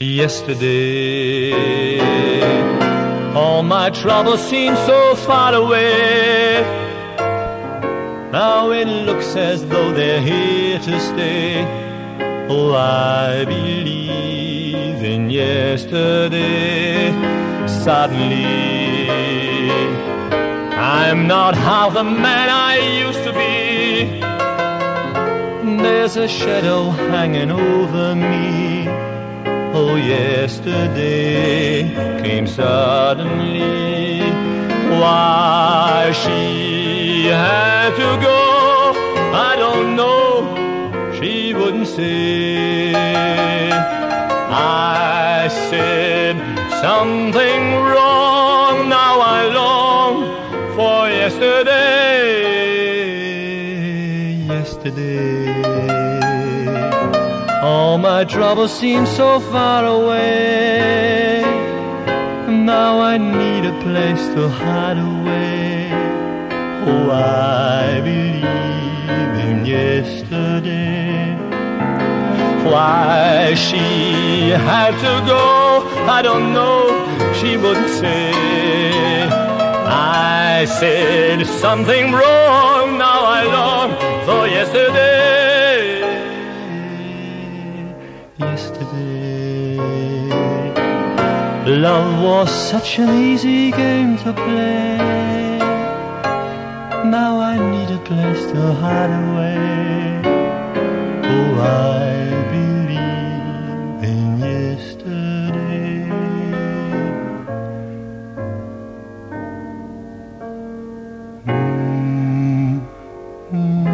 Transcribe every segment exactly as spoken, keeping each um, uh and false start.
Yesterday, all my troubles seem so far away. Now it looks as though they're here to stay. Oh, I believe in yesterday. Suddenly, I'm not half the man I used to be. There's a shadow hanging over me. Oh, yesterday came suddenly. Why she had to go, I don't know. She wouldn't say. I said something wrong. Now I long for yesterday. Yesterday. All my troubles seem so far away. Now I need a place to hide away. Oh, I believe in yesterday. Why she had to go, I don't know. She wouldn't say. I said something wrong. Now I long for yesterday. Yesterday, love was such an easy game to play. Now I need a place to hide away. Oh, I believe in yesterday. Mm, mm,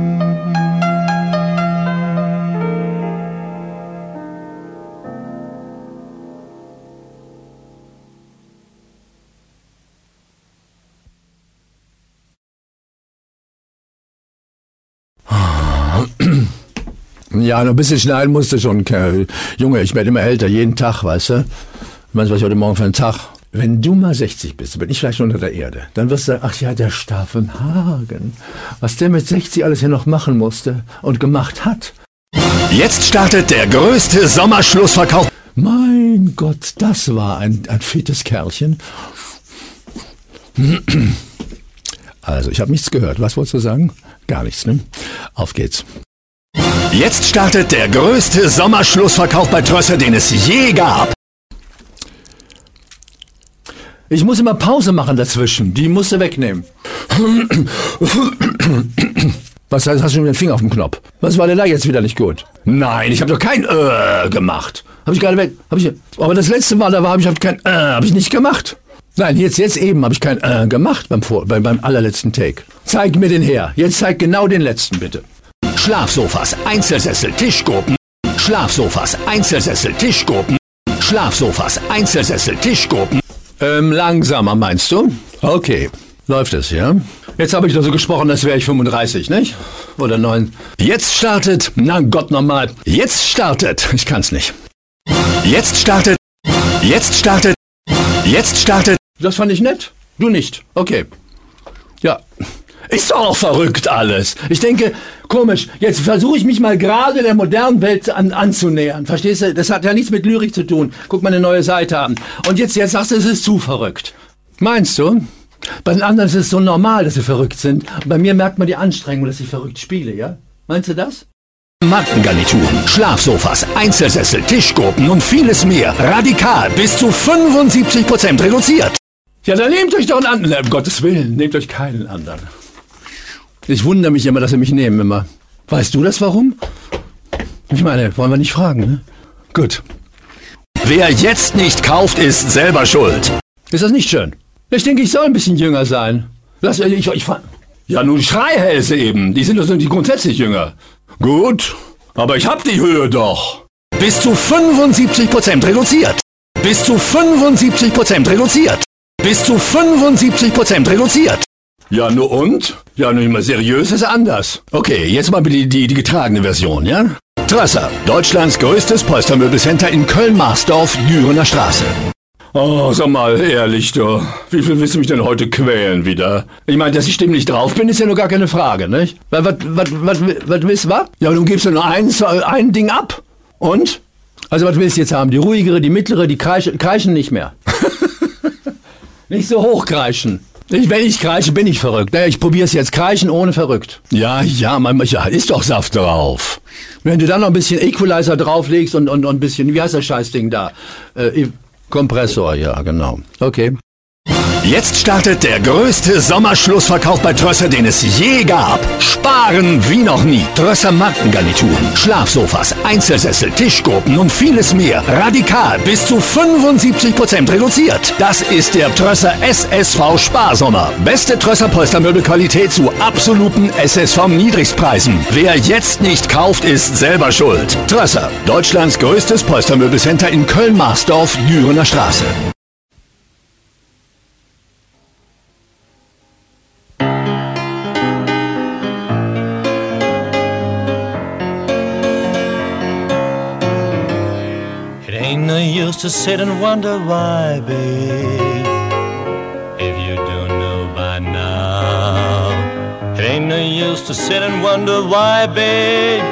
Ja, noch ein bisschen schneiden musste schon, Kerl. Junge, ich werde immer älter, jeden Tag, weißt du? Meinst du, was ich heute Morgen für einen Tag? Wenn du mal sechzig bist, bin ich vielleicht unter der Erde, dann wirst du sagen, ach ja, der Staffenhagen, was der mit sechzig alles hier noch machen musste und gemacht hat. Jetzt startet der größte Sommerschlussverkauf. Mein Gott, das war ein, ein fittes Kerlchen. Also, ich habe nichts gehört. Was wolltest du sagen? Gar nichts, ne? Auf geht's. Jetzt startet der größte Sommerschlussverkauf bei Trösser, den es je gab. Ich muss immer Pause machen dazwischen. Die musst du wegnehmen. Was heißt, hast du schon den Finger auf dem Knopf? Was war denn da jetzt wieder nicht gut? Nein, ich habe doch kein äh gemacht. Habe ich gerade weg. Hab ich, aber das letzte Mal, da war, habe ich hab kein äh, habe ich nicht gemacht. Nein, jetzt jetzt eben habe ich kein äh gemacht beim, Vor beim, beim allerletzten Take. Zeig mir den her. Jetzt zeig genau den letzten, bitte. Schlafsofas, Einzelsessel, Tischgruppen. Schlafsofas, Einzelsessel, Tischgruppen. Schlafsofas, Einzelsessel, Tischgruppen. Ähm, langsamer meinst du? Okay, läuft es, ja? Jetzt habe ich doch so gesprochen, als wäre ich fünfunddreißig, nicht? Oder neun. Jetzt startet, na Gott nochmal. Jetzt startet, ich kann's nicht. Jetzt startet, jetzt startet, jetzt startet. Das fand ich nett, du nicht. Okay. Ja. Ist doch auch verrückt alles. Ich denke, komisch, jetzt versuche ich mich mal gerade der modernen Welt an, anzunähern. Verstehst du? Das hat ja nichts mit Lyrik zu tun. Guck mal eine neue Seite an. Und jetzt, jetzt sagst du, es ist zu verrückt. Meinst du? Bei den anderen ist es so normal, dass sie verrückt sind. Und bei mir merkt man die Anstrengung, dass ich verrückt spiele, ja? Meinst du das? Mattengarnituren, Schlafsofas, Einzelsessel, Tischgruppen und vieles mehr. Radikal bis zu fünfundsiebzig Prozent reduziert. Ja, dann nehmt euch doch einen anderen. Um Gottes Willen, nehmt euch keinen anderen. Ich wundere mich immer, dass sie mich nehmen immer. Weißt du das warum? Ich meine, wollen wir nicht fragen, ne? Gut. Wer jetzt nicht kauft, ist selber schuld. Ist das nicht schön? Ich denke, ich soll ein bisschen jünger sein. Lass, ich, ich, ich Ja, nun Schreihälse eben. Die sind doch die grundsätzlich jünger. Gut, aber ich hab die Höhe doch. Bis zu fünfundsiebzig Prozent reduziert. Bis zu fünfundsiebzig Prozent reduziert. Bis zu fünfundsiebzig Prozent reduziert. Ja, nur und? Ja, nur immer seriös ist anders. Okay, jetzt mal die, die, die getragene Version, ja? Trösser, Deutschlands größtes Polstermöbelcenter in Köln-Marsdorf, Dürener Straße. Oh, sag mal, ehrlich, du. Wie viel willst du mich denn heute quälen wieder? Ich meine, dass ich stimmlich drauf bin, ist ja nur gar keine Frage, nicht? Was, was, was, was, was willst du, was? Ja, du gibst ja nur eins, ein Ding ab. Und? Also was willst du jetzt haben? Die ruhigere, die mittlere, die kreischen, kreischen nicht mehr. Nicht so hoch kreischen. Ich, wenn ich kreische, bin ich verrückt. Ich probiere es jetzt. Kreischen ohne verrückt. Ja, ja, man, ja, ist doch Saft drauf. Wenn du dann noch ein bisschen Equalizer drauflegst und, und, und ein bisschen, wie heißt das Scheißding da? Äh, Kompressor, ja, genau. Okay. Jetzt startet der größte Sommerschlussverkauf bei Trösser, den es je gab. Sparen wie noch nie. Trösser Markengarnituren, Schlafsofas, Einzelsessel, Tischgruppen und vieles mehr. Radikal bis zu fünfundsiebzig Prozent reduziert. Das ist der Trösser S S V Sparsommer. Beste Trösser Polstermöbelqualität zu absoluten S S V-Niedrigstpreisen. Wer jetzt nicht kauft, ist selber schuld. Trösser, Deutschlands größtes Polstermöbelcenter in Köln-Marsdorf, Dürener Straße. Used to sit and wonder why, babe, if you don't know by now. It ain't no use to sit and wonder why, babe,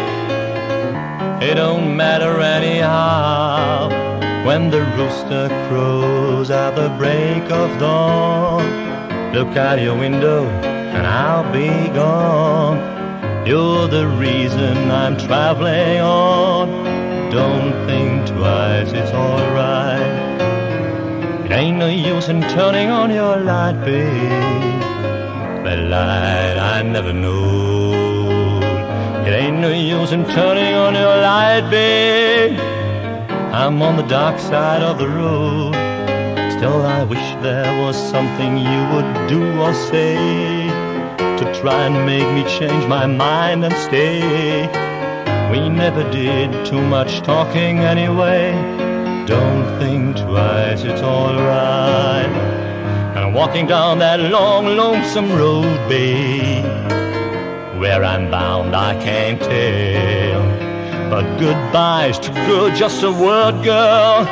it don't matter anyhow. When the rooster crows at the break of dawn, look out your window and I'll be gone. You're the reason I'm traveling on. Don't think twice, it's alright. It ain't no use in turning on your light, babe. That light I never knew. It ain't no use in turning on your light, babe. I'm on the dark side of the road. Still I wish there was something you would do or say to try and make me change my mind and stay. We never did too much talking anyway. Don't think twice, it's alright. And I'm walking down that long, lonesome road, babe. Where I'm bound I can't tell, but goodbye's too good, just a word, girl.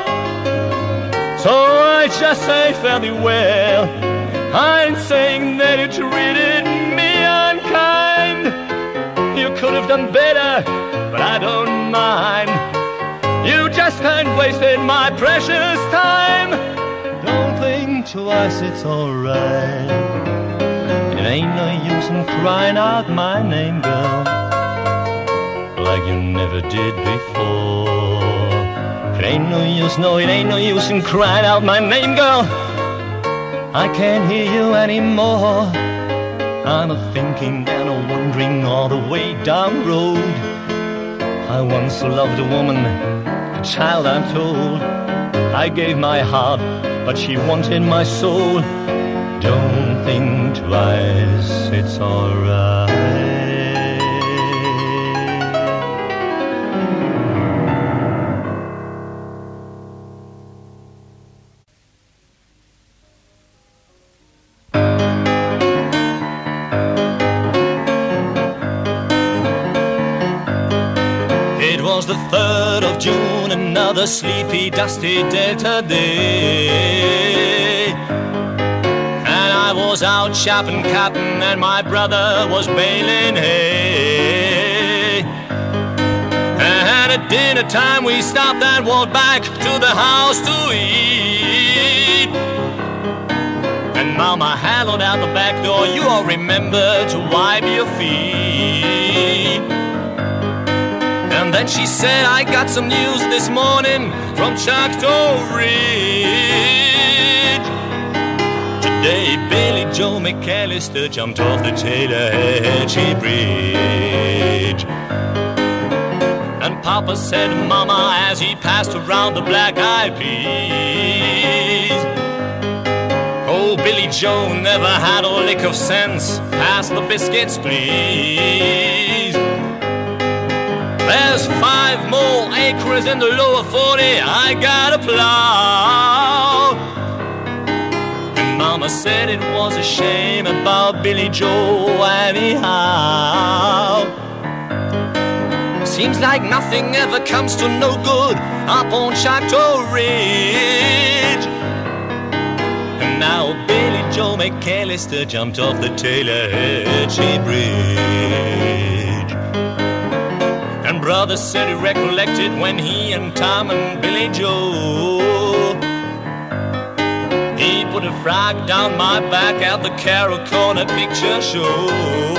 So I just say fare thee well. I ain't saying that you treated me unkind. You could have done better, but I don't mind. You just ain't wasted my precious time. Don't think twice, it's alright. It ain't no use in crying out my name, girl, like you never did before. It ain't no use, no, it ain't no use in crying out my name, girl. I can't hear you anymore. I'm a-thinking and a-wondering all the way down the road. I once loved a woman, a child I'm told. I gave my heart, but she wanted my soul. Don't think twice, it's alright. The third of June, another sleepy, dusty Delta day, and I was out chopping cotton and my brother was baling hay. And at dinner time we stopped and walked back to the house to eat. And Mama hallowed out the back door, you all remember to wipe your feet. And then she said, I got some news this morning from Choctaw Ridge. Today Billy Joe McAllister jumped off the Tallahatchie Bridge. And Papa said, Mama, as he passed around the black-eyed peas, oh, Billy Joe never had a lick of sense. Pass the biscuits, please. There's five more acres in the lower forty I gotta plow. And Mama said it was a shame about Billy Joe anyhow. Seems like nothing ever comes to no good up on Choctaw Ridge. And now Billy Joe McAllister jumped off the Tallahatchie Bridge. Brother said he recollected when he and Tom and Billy Joe, he put a frog down my back at the Carroll Corner Picture Show.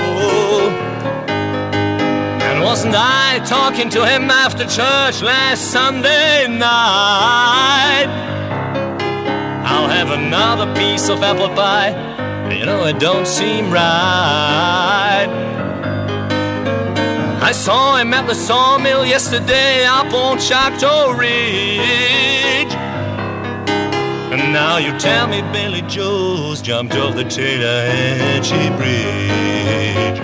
And wasn't I talking to him after church last Sunday night? I'll have another piece of apple pie. You know, it don't seem right. I saw him at the sawmill yesterday up on Choctaw Ridge. And now you tell me Billy Joe's jumped off the Tallahatchie Bridge.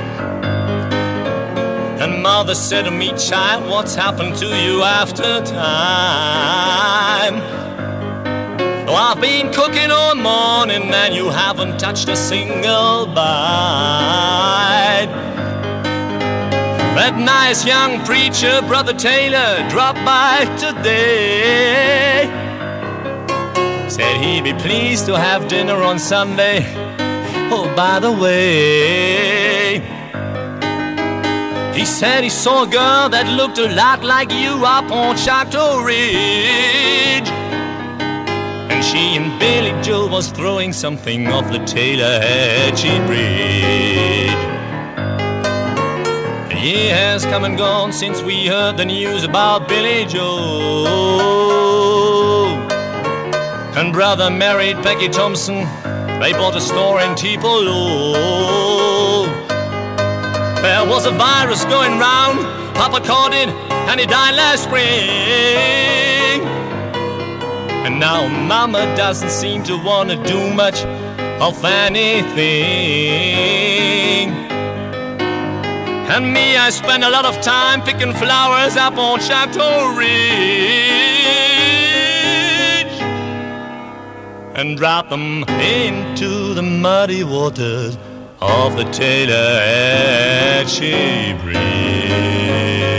And Mother said to me, child, what's happened to you after time? Oh, I've been cooking all morning and you haven't touched a single bite. That nice young preacher, Brother Taylor, dropped by today. Said he'd be pleased to have dinner on Sunday. Oh, by the way, he said he saw a girl that looked a lot like you up on Choctaw Ridge. And she and Billy Joe was throwing something off the Tallahatchie Bridge. A year has come and gone since we heard the news about Billy Joe. And Brother married Peggy Thompson. They bought a store in Tupelo. There was a virus going round. Papa caught it and he died last spring. And now Mama doesn't seem to want to do much of anything. And me, I spend a lot of time picking flowers up on Choctaw Ridge and drop them into the muddy waters of the Tallahatchie Bridge.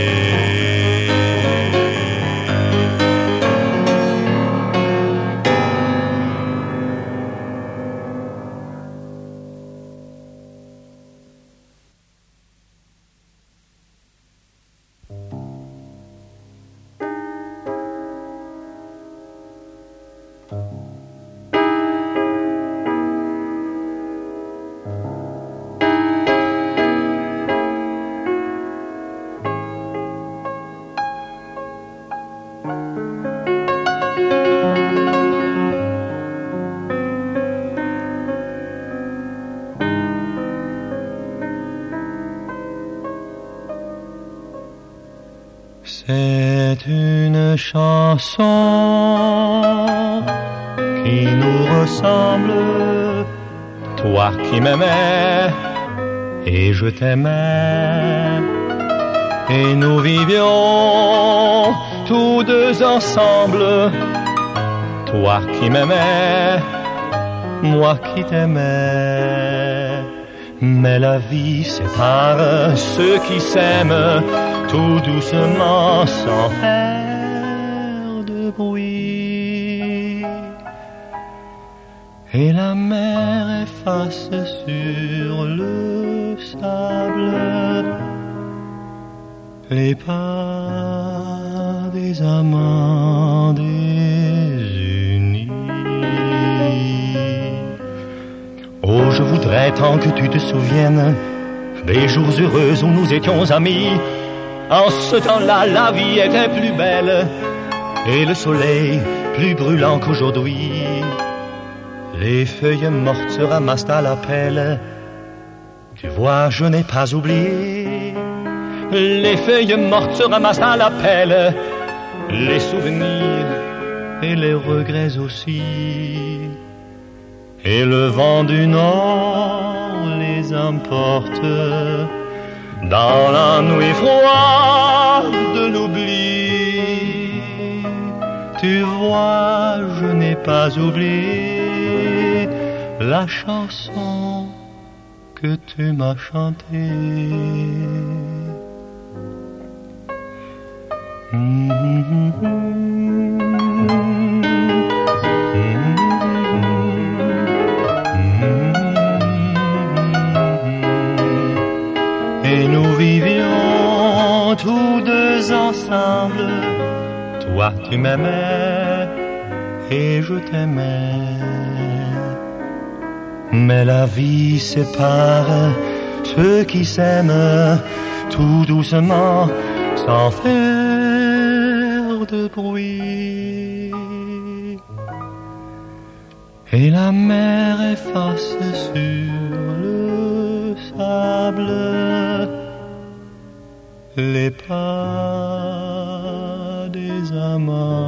C'est une chanson qui nous ressemble, toi qui m'aimais et je t'aimais, et nous vivions tous deux ensemble, toi qui m'aimais, moi qui t'aimais. Mais la vie sépare ceux qui s'aiment tout doucement sans faire de bruit. Et la mer efface sur le sable les pas des amants désunis. Oh, je voudrais tant que tu te souviennes des jours heureux où nous étions amis. En ce temps-là, la vie était plus belle et le soleil plus brûlant qu'aujourd'hui. Les feuilles mortes se ramassent à la pelle. Tu vois, je n'ai pas oublié. Les feuilles mortes se ramassent à la pelle. Les souvenirs et les regrets aussi. Et le vent du nord les emporte dans la nuit froide de l'oubli. Tu vois, je n'ai pas oublié la chanson que tu m'as chantée. Mm-hmm. Et nous vivions tous deux Toi tu m'aimais et je t'aimais. Mais la vie sépare ceux qui s'aiment tout doucement sans faire de bruit. Et la mer efface sur le sable les pas des amants.